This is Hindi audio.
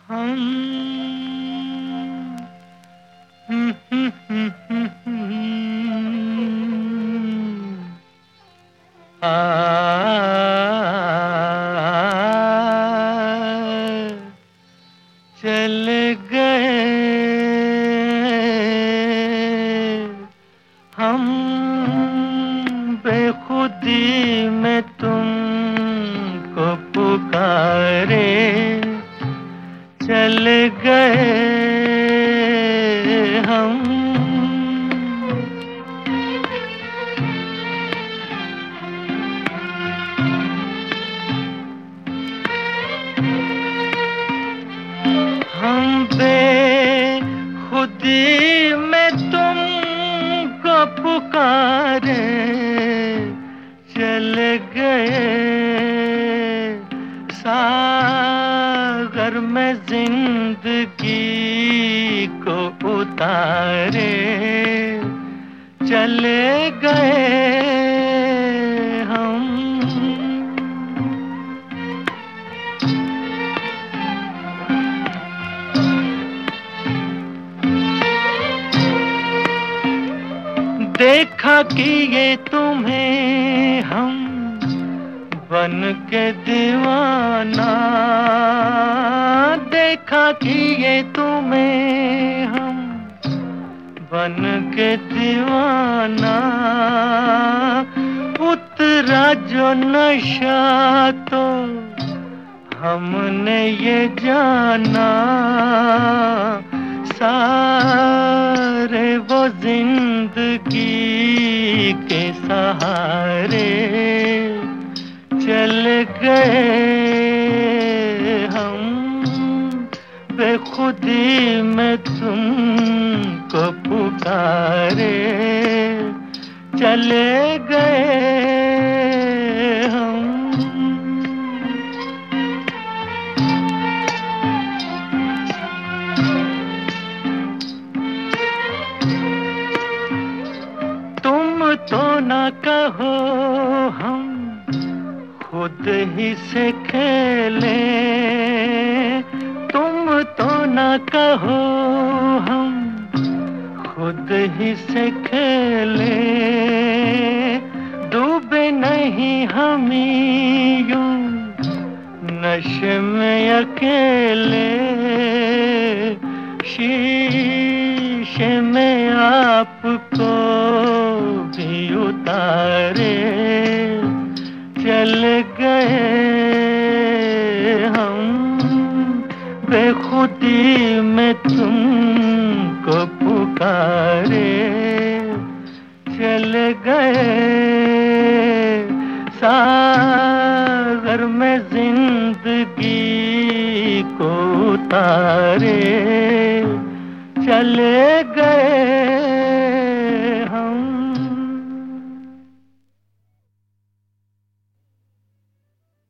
हम चले गए हम बेखुदी में तुमको पुकारे, चले गए हम। हम बेखुदी में तुमको पुकारे, चले गए सागर में जिंदगी को उतारे, चले गए हम। देखा कि ये तुम्हें हम बन के दीवाना, देखा कि ये तुम्हें हम बन के दीवाना, उतरा जो नशा तो हमने ये जाना, सारे वो जिंदगी के सहारे चले गए हम, बेखुदी में तुमको पुकारे, चले गए हम। तो ना कहो हम खुद ही से खेले, तुम तो ना कहो हम खुद ही से खेले, डूबे नहीं हम यूं नशे में अकेले, शीशे में आपको भी उतारे, चले गए हम, बेखुदी में तुमको पुकारे, चले गए सागर में जिंदगी को उतारे, चले गए।